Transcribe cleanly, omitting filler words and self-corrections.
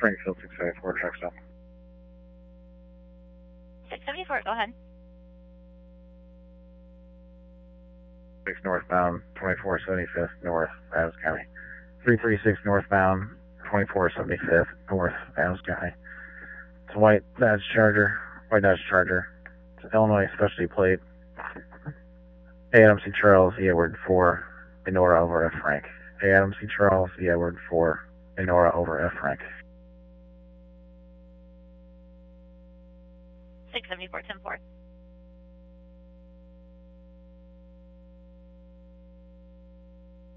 Springfield 674, truck stop. 674, go ahead. 6 northbound, 2475th North, Adams County. 336 northbound, 2475th North, Adams County. It's a white Dodge Charger. It's an Illinois specialty plate. Adam C. Charles, E. Edward 4, Enora over F. Frank. Adam C. Charles, E. Edward 4, Enora over F. Frank. 674, 10-4.